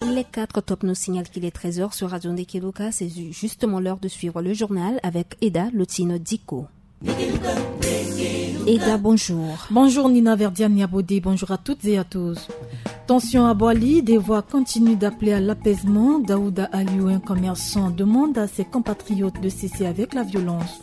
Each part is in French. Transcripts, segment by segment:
Les 4 top nous signalent qu'il est 13h sur Radio Ndekeluka. C'est justement l'heure de suivre le journal avec Eda Lotino Diko. Eda, bonjour. Bonjour Nina Verdiane Niabodé, bonjour à toutes et à tous. Tension à Boali, des voix continuent d'appeler à l'apaisement. Daouda Aliou, un commerçant, demande à ses compatriotes de cesser avec la violence.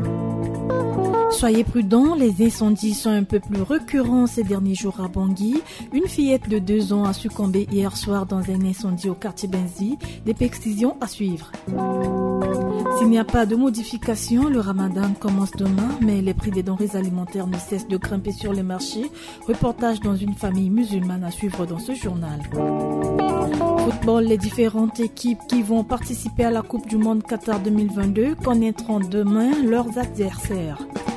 Soyez prudents, les incendies sont un peu plus récurrents ces derniers jours à Bangui. Une fillette de 2 ans a succombé hier soir dans un incendie au quartier Benzi. Des précisions à suivre. S'il n'y a pas de modification, le ramadan commence demain, mais les prix des denrées alimentaires ne cessent de grimper sur les marchés. Reportage dans une famille musulmane à suivre dans ce journal. Football, les différentes équipes qui vont participer à la Coupe du Monde Qatar 2022 connaîtront demain leurs adversaires.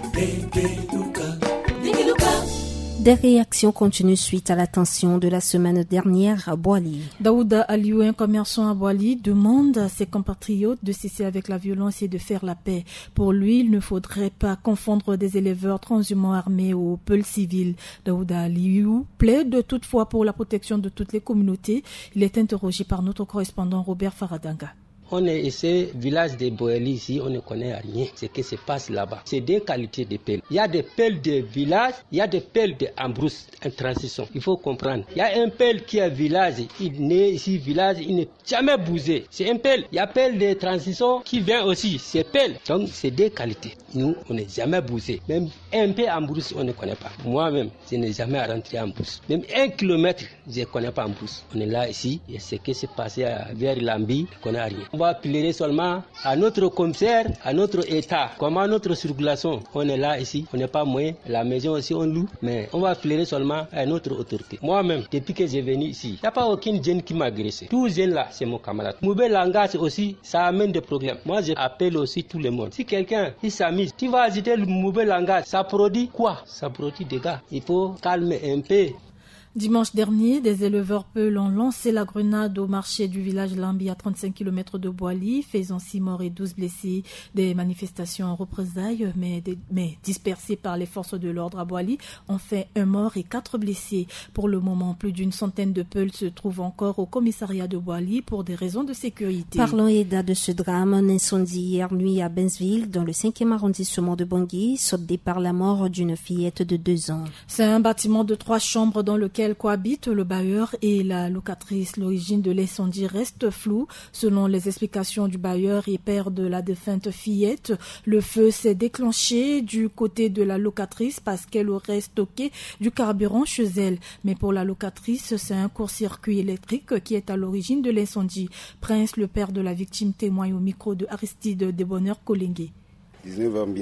Des réactions continuent suite à la tension de la semaine dernière à Boali. Daouda Aliou, un commerçant à Boali, demande à ses compatriotes de cesser avec la violence et de faire la paix. Pour lui, il ne faudrait pas confondre des éleveurs transhumants armés aux peuls civils. Daouda Aliou plaide toutefois pour la protection de toutes les communautés. Il est interrogé par notre correspondant Robert Faradanga. On est ici, village de Boali, ici, on ne connaît rien. Ce qui se passe là-bas, c'est deux qualités de pelles. Il y a des pelles de village, il y a des pelles de Ambrous, en transition. Il faut comprendre. Il y a un pelle qui est village, il naît ici, village, il n'est jamais bougé. C'est un pelle. Il y a pelle de transition qui vient aussi, c'est pelle. Donc, c'est deux qualités. Nous, on n'est jamais bougé. Même un peu Ambrous, on ne connaît pas. Moi-même, je n'ai jamais rentré en Ambrous. Même 1 kilomètre, je ne connais pas Ambrous. On est là, ici, et ce qui s'est passé vers Lambi, on ne connaît rien. On va appeler seulement à notre commissaire, à notre état, comment notre circulation. On est là ici, on n'est pas moyen, la maison aussi on loue, mais on va appeler seulement à notre autorité. Moi-même, depuis que j'ai venu ici, il n'y a pas aucun jeune qui m'a agressé. Tous les jeunes là, c'est mon camarade. Mauvais langage aussi, ça amène des problèmes. Moi, j'appelle aussi tout le monde. Si quelqu'un il s'amuse, tu vas ajouter le mauvais langage, ça produit quoi? Ça produit des gars. Il faut calmer un peu. Dimanche dernier, des éleveurs peuls ont lancé la grenade au marché du village Lambi à 35 km de Boali, faisant 6 morts et 12 blessés. Des manifestations en représailles, mais dispersées par les forces de l'ordre à Boali, ont fait 1 mort et 4 blessés. Pour le moment, plus d'une centaine de peuls se trouvent encore au commissariat de Boali pour des raisons de sécurité. Parlons, Eda, de ce drame. Un incendie hier nuit à Benzville, dans le 5e arrondissement de Bangui, soldé par la mort d'une fillette de 2 ans. C'est un bâtiment de 3 chambres dans lequel cohabitent le bailleur et la locatrice. L'origine de l'incendie reste floue. Selon les explications du bailleur et père de la défunte fillette, le feu s'est déclenché du côté de la locatrice parce qu'elle aurait stocké du carburant chez elle. Mais pour la locatrice, c'est un court-circuit électrique qui est à l'origine de l'incendie. Prince, le père de la victime, témoigne au micro de Aristide Debonheur Kolengue. Il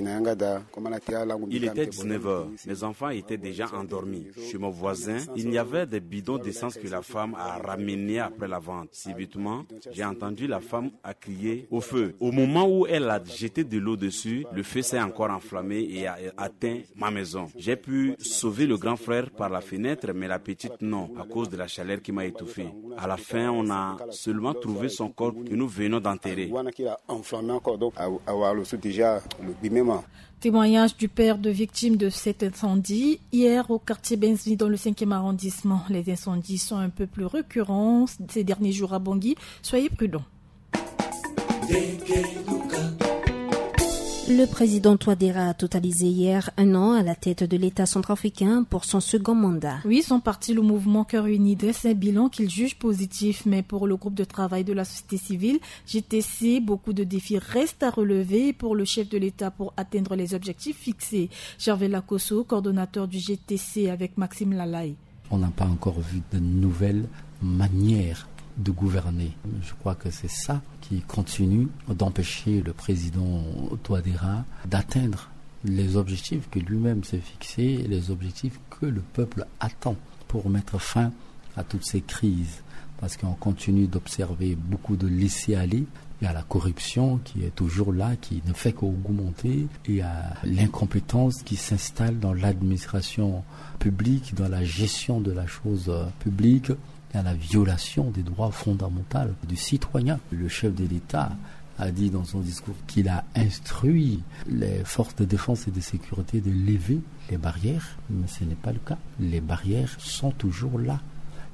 était 19h. Mes enfants étaient déjà endormis. Chez mon voisin, il y avait des bidons d'essence que la femme a ramenés après la vente. Subitement, j'ai entendu la femme a crié au feu. Au moment où elle a jeté de l'eau dessus, le feu s'est encore enflammé et a atteint ma maison. J'ai pu sauver le grand frère par la fenêtre, mais la petite non, à cause de la chaleur qui m'a étouffé. À la fin, on a seulement trouvé son corps que nous venons d'enterrer. Témoignage du père de victime de cet incendie. Hier, au quartier Benzi, dans le 5e arrondissement, les incendies sont un peu plus récurrents ces derniers jours à Bangui. Soyez prudents. Le président Touadéra a totalisé hier 1 an à la tête de l'État centrafricain pour son second mandat. Oui, son parti, le mouvement Cœur Uni, dresse un bilan qu'il juge positif. Mais pour le groupe de travail de la société civile, GTC, beaucoup de défis restent à relever pour le chef de l'État pour atteindre les objectifs fixés. Gervais Lacosso, coordonnateur du GTC avec Maxime Lalaye. On n'a pas encore vu de nouvelles manières de gouverner. Je crois que c'est ça qui continue d'empêcher le président Touadéra d'atteindre les objectifs que lui-même s'est fixés, les objectifs que le peuple attend pour mettre fin à toutes ces crises. Parce qu'on continue d'observer beaucoup de laisser-aller. Il y a la corruption qui est toujours là, qui ne fait qu'augmenter. Il y a l'incompétence qui s'installe dans l'administration publique, dans la gestion de la chose publique. Il y a la violation des droits fondamentaux du citoyen. Le chef de l'État a dit dans son discours qu'il a instruit les forces de défense et de sécurité de lever les barrières, mais ce n'est pas le cas. Les barrières sont toujours là.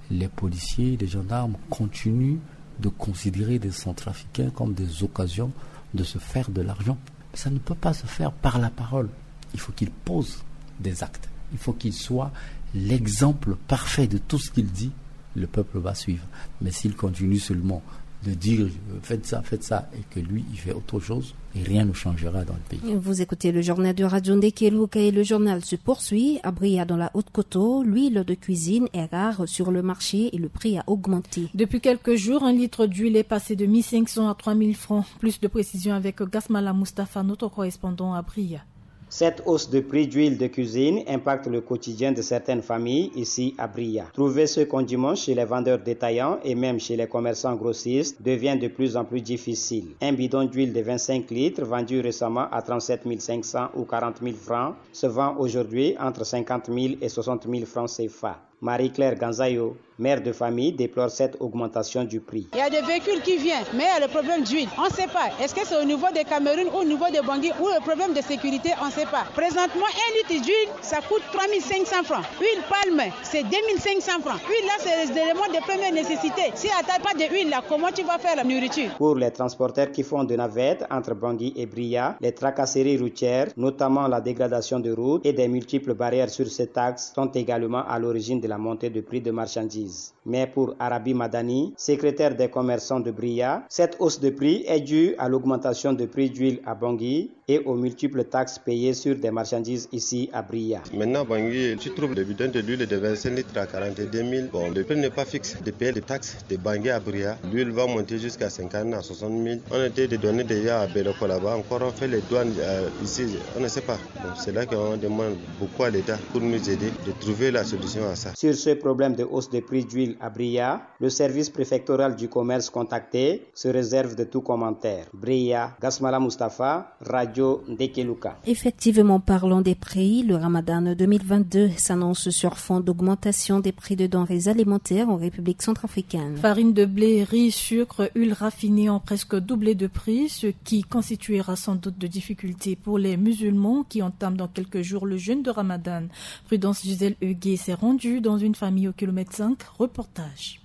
les policiers, les gendarmes continuent de considérer des Centrafricains comme des occasions de se faire de l'argent. Ça ne peut pas se faire par la parole. Il faut qu'ils posent des actes. Il faut qu'ils soient l'exemple parfait de tout ce qu'il dit. Le peuple va suivre. Mais s'il continue seulement de dire faites ça, et que lui, il fait autre chose, et rien ne changera dans le pays. Vous écoutez le journal de Radio Ndekeluka et le journal se poursuit. À Bria, dans la Haute-Coteau, l'huile de cuisine est rare sur le marché et le prix a augmenté. Depuis quelques jours, un litre d'huile est passé de 1 500 à 3 000 francs. Plus de précision avec Gasmala Mustafa, notre correspondant à Bria. Cette hausse de prix d'huile de cuisine impacte le quotidien de certaines familles ici à Bria. Trouver ce condiment chez les vendeurs détaillants et même chez les commerçants grossistes devient de plus en plus difficile. Un bidon d'huile de 25 litres vendu récemment à 37 500 ou 40 000 francs se vend aujourd'hui entre 50 000 et 60 000 francs CFA. Marie-Claire Ganzayo, mère de famille, déplore cette augmentation du prix. Il y a des véhicules qui viennent, mais il y a le problème d'huile. On ne sait pas. Est-ce que c'est au niveau des Cameroun ou au niveau des Bangui ou le problème de sécurité, on ne sait pas. Présentement, un litre d'huile, ça coûte 3 500 francs. Huile palme, c'est 2 500 francs. Huile là, c'est les éléments de première nécessité. Si tu n'as pas d'huile là, comment tu vas faire la nourriture? Pour les transporteurs qui font de navettes entre Bangui et Bria, les tracasseries routières, notamment la dégradation de routes et des multiples barrières sur ces taxes, sont également à l'origine de la montée de prix de marchandises. Mais pour Arabi Madani, secrétaire des commerçants de Bria, cette hausse de prix est due à l'augmentation de prix d'huile à Bangui et aux multiples taxes payées sur des marchandises ici à Bria. Maintenant, Bangui, tu trouves le bidon de l'huile de 25 litres à 42 000. Bon, le prix n'est pas fixe de payer les taxes de Bangui à Bria. L'huile va monter jusqu'à 50 à 60 000. On était de donner déjà à Beloko là-bas. Encore on fait les douanes ici, on ne sait pas. Bon, c'est là qu'on demande beaucoup à l'État pour nous aider de trouver la solution à ça. Sur ce problème de hausse de prix d'huile à Bria, le service préfectoral du commerce contacté se réserve de tout commentaire. Bria, Gasmala Mustafa, Radio Ndekeluka. Effectivement, parlons des prix. Le Ramadan 2022 s'annonce sur fond d'augmentation des prix de denrées alimentaires en République centrafricaine. Farine de blé, riz, sucre, huile raffinée ont presque doublé de prix, ce qui constituera sans doute de difficultés pour les musulmans qui entament dans quelques jours le jeûne de Ramadan. Prudence Gisèle Huguet s'est rendue dans une famille au kilomètre 5. Reportage.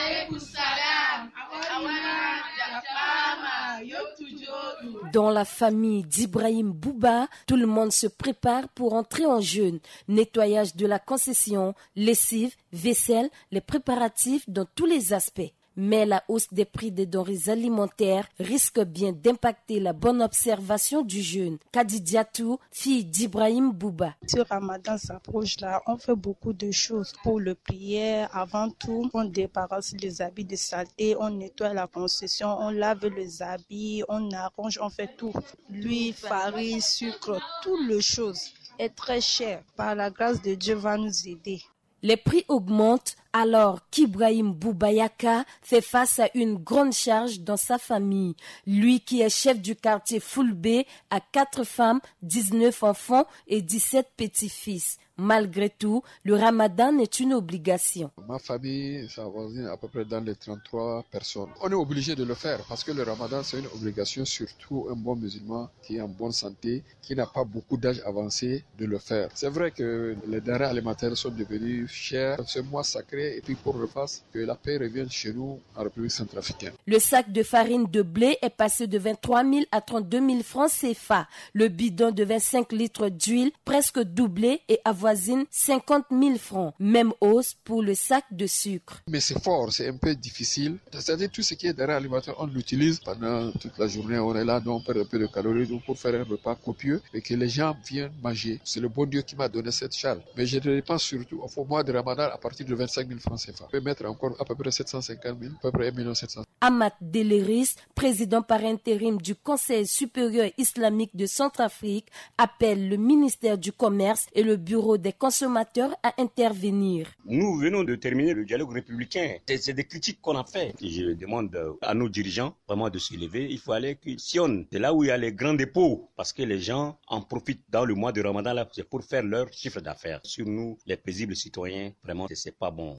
Dans la famille d'Ibrahim Bouba, tout le monde se prépare pour entrer en jeûne. Nettoyage de la concession, lessive, vaisselle, les préparatifs dans tous les aspects. Mais la hausse des prix des denrées alimentaires risque bien d'impacter la bonne observation du jeûne. Kadi Diatou, fille d'Ibrahim Bouba. Ce Ramadan s'approche là, on fait beaucoup de choses pour le prière. Avant tout, on débarrasse les habits de saleté, on nettoie la concession, on lave les habits, on arrange, on fait tout. L'huile, farine, sucre, toutes les choses est très cher. Par la grâce de Dieu va nous aider. Les prix augmentent alors qu'Ibrahim Boubayaka fait face à une grande charge dans sa famille. Lui qui est chef du quartier Foulbé a 4 femmes, 19 enfants et 17 petits-fils. Malgré tout, le Ramadan est une obligation. Ma famille s'avoisine à peu près dans les 33 personnes. On est obligé de le faire parce que le Ramadan c'est une obligation, surtout un bon musulman qui est en bonne santé, qui n'a pas beaucoup d'âge avancé de le faire. C'est vrai que les denrées alimentaires sont devenues chères. Ce mois sacré et puis pour le passe, que la paix revienne chez nous en République centrafricaine. Le sac de farine de blé est passé de 23 000 à 32 000 francs CFA. Le bidon de 25 litres d'huile presque doublé et avoisine 50 000 francs. Même hausse pour le sac de sucre. Mais c'est fort, c'est un peu difficile. C'est-à-dire tout ce qui est denrées alimentaires, on l'utilise pendant toute la journée. On est là, donc on perd un peu de calories pour faire un repas copieux et que les gens viennent manger. C'est le bon Dieu qui m'a donné cette charge. Mais je dépense surtout au mois de Ramadan à partir de 25 000 francs CFA. On peut mettre encore à peu près 750 000, à peu près 1 700 000. Amat Deleris, président par intérim du Conseil supérieur islamique de Centrafrique, appelle le ministère du Commerce et le Bureau des consommateurs à intervenir. Nous venons de terminer le dialogue républicain. C'est des critiques qu'on a fait. Je demande à nos dirigeants vraiment de se lever. Il faut aller que Sion, c'est là où il y a les grands dépôts, parce que les gens en profitent dans le mois de Ramadan là, c'est pour faire leur chiffre d'affaires. Sur nous, les paisibles citoyens, vraiment, c'est pas bon.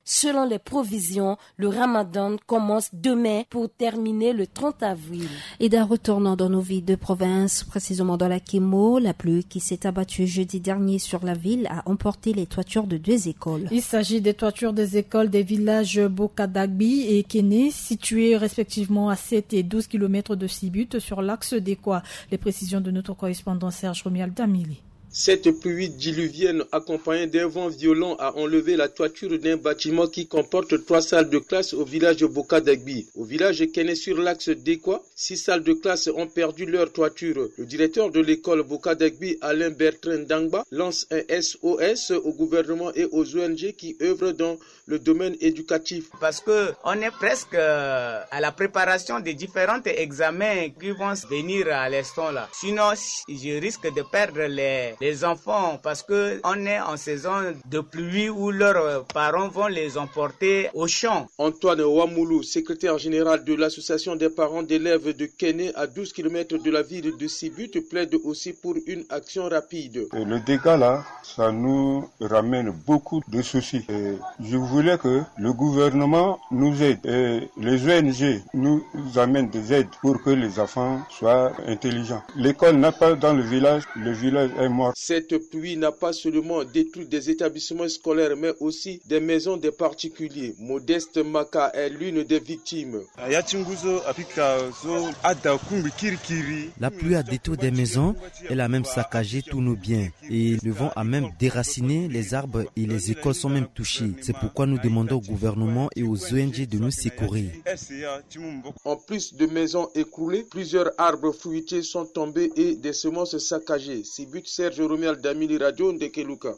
Selon les provisions, le Ramadan commence demain pour terminer le 30 avril. Et d'un retournant dans nos villes de province, précisément dans la Kémo, la pluie qui s'est abattue jeudi dernier sur la ville a emporté les toitures de 2 écoles. Il s'agit des toitures des écoles des villages Bokadagbi et Kéné, situés respectivement à 7 et 12 km de Sibut sur l'axe des Kwa. Les précisions de notre correspondant Serge Romial Damili. Cette pluie diluvienne accompagnée d'un vent violent a enlevé la toiture d'un bâtiment qui comporte 3 salles de classe au village Bokadagbi. Au village Kéné sur l'axe d'Ekwa, 6 salles de classe ont perdu leur toiture. Le directeur de l'école Bokadagbi, Alain Bertrand Dangba, lance un SOS au gouvernement et aux ONG qui œuvrent dans le domaine éducatif. Parce que on est presque à la préparation des différents examens qui vont venir à l'instant là. Sinon, je risque de perdre les enfants parce que on est en saison de pluie où leurs parents vont les emporter au champ. Antoine Wamoulou, secrétaire général de l'association des parents d'élèves de Kéné à 12 km de la ville de Sibut, plaide aussi pour une action rapide. Et le dégât là, ça nous ramène beaucoup de soucis. Et je voulais que le gouvernement nous aide et les ONG nous amènent des aides pour que les enfants soient intelligents. L'école n'est pas dans le village est mort. Cette pluie n'a pas seulement détruit des établissements scolaires, mais aussi des maisons des particuliers. Modeste Maka est l'une des victimes. La pluie a détruit des maisons, elle a même saccagé tous nos biens. Et le vent a même déraciné les arbres et les écoles sont même touchées. C'est pourquoi nous demandons au gouvernement et aux ONG de nous secourir. En plus de maisons écroulées, plusieurs arbres fruitiers sont tombés et des semences saccagées. Sibut, Serge Romial Damili, Radio Ndekeluka.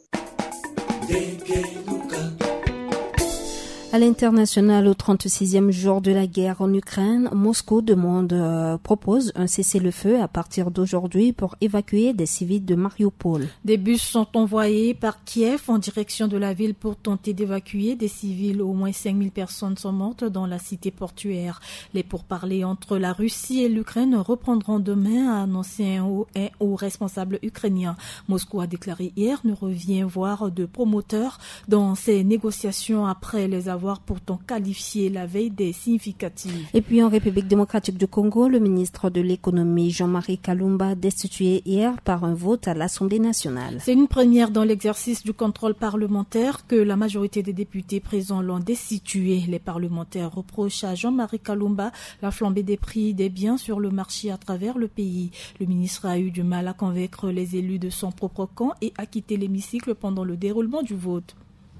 À l'international, au 36e jour de la guerre en Ukraine, Moscou propose un cessez-le-feu à partir d'aujourd'hui pour évacuer des civils de Mariupol. Des bus sont envoyés par Kiev en direction de la ville pour tenter d'évacuer des civils. Au moins 5000 personnes sont mortes dans la cité portuaire. Les pourparlers entre la Russie et l'Ukraine reprendront demain, a annoncé un haut responsable ukrainien. Moscou a déclaré hier ne revient voir de promoteurs dans ces négociations après les avoir pourtant qualifié la veille des significatives. Et puis en République démocratique du Congo, le ministre de l'économie Jean-Marie Kalumba destitué hier par un vote à l'Assemblée nationale. C'est une première dans l'exercice du contrôle parlementaire que la majorité des députés présents l'ont destitué. Les parlementaires reprochent à Jean-Marie Kalumba la flambée des prix des biens sur le marché à travers le pays. Le ministre a eu du mal à convaincre les élus de son propre camp et a quitté l'hémicycle pendant le déroulement du vote.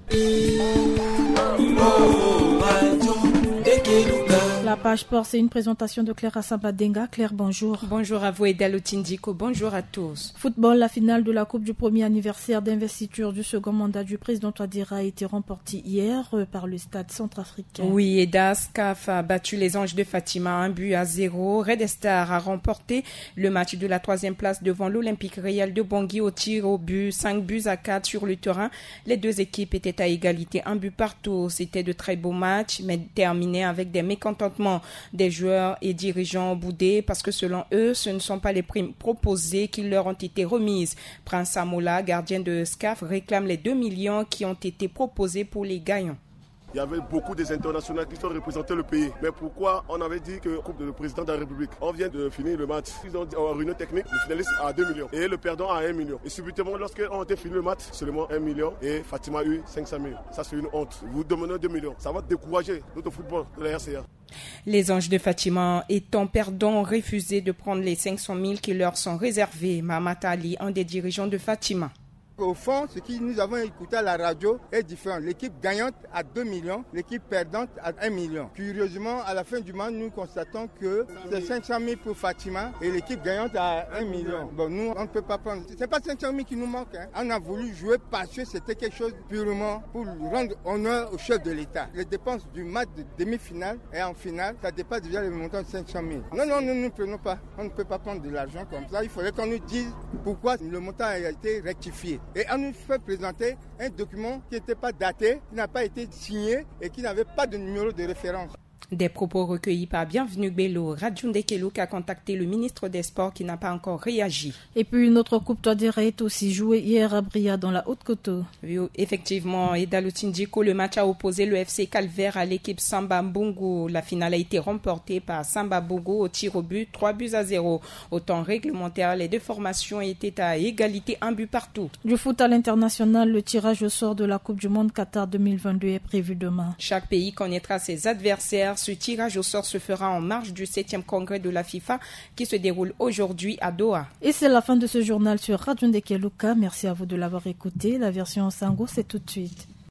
La page sport, c'est une présentation de Claire Assambadenga. Claire, bonjour. Bonjour à vous et Dalotindiko. Bonjour à tous. Football, la finale de la Coupe du premier anniversaire d'investiture du second mandat du président Touadéra a été remportée hier par le stade centrafricain. Oui, et Scaf a battu les Anges de Fatima 1-0. Red Star a remporté le match de la 3e place devant l'Olympique Réal de Bangui au tir au but, 5-4 sur le terrain. Les deux équipes étaient à égalité, 1 but partout. C'était de très beaux matchs, mais terminés avec des mécontentements des joueurs et dirigeants boudés parce que selon eux, ce ne sont pas les primes proposées qui leur ont été remises. Prince Amola, gardien de SCAF, réclame les 2 millions qui ont été proposés pour les gagnants. Il y avait beaucoup des internationaux qui sont représentés le pays. Mais pourquoi on avait dit que le président de la République, on vient de finir le match. Ils ont dit en réunion technique, le finaliste à 2 millions et le perdant à 1 million. Et subitement, lorsqu'on a fini le match, seulement 1 million et Fatima a eu 500 000. Ça, c'est une honte. Vous demandez 2 millions. Ça va décourager notre football de la RCA. Les Anges de Fatima, étant perdants, ont refusé de prendre les 500 000 qui leur sont réservés. Mamata Ali, un des dirigeants de Fatima. Au fond, ce que nous avons écouté à la radio est différent. L'équipe gagnante à 2 millions, l'équipe perdante à 1 million. Curieusement, à la fin du match, nous constatons que c'est 500 000 pour Fatima et l'équipe gagnante à 1 million. Bon, nous, on ne peut pas prendre. Ce n'est pas 500 000 qui nous manque. On a voulu jouer parce que c'était quelque chose purement pour rendre honneur au chef de l'État. Les dépenses du match de demi-finale et en finale, ça dépasse déjà le montant de 500 000. Non, nous ne prenons pas. On ne peut pas prendre de l'argent comme ça. Il faudrait qu'on nous dise pourquoi le montant a été rectifié. Et on nous fait présenter un document qui n'était pas daté, qui n'a pas été signé et qui n'avait pas de numéro de référence. Des propos recueillis par Bienvenue Bello. Radio Ndekelouk a contacté le ministre des Sports qui n'a pas encore réagi. Et puis une autre coupe Touadéra est aussi jouée hier à Bria dans la Haute-Coteau. Oui, effectivement, et Dalutindiko, le match a opposé le FC Calvaire à l'équipe Samba Mbungu. La finale a été remportée par Samba Mbungu au tir au but, 3-0. Au temps réglementaire, les deux formations étaient à égalité, un but partout. Du foot à l'international, le tirage au sort de la Coupe du Monde Qatar 2022 est prévu demain. Chaque pays connaîtra ses adversaires. Ce tirage au sort se fera en marge du 7e congrès de la FIFA qui se déroule aujourd'hui à Doha. Et c'est la fin de ce journal sur Radio Ndekelouka. Merci à vous de l'avoir écouté. La version en sango, c'est tout de suite.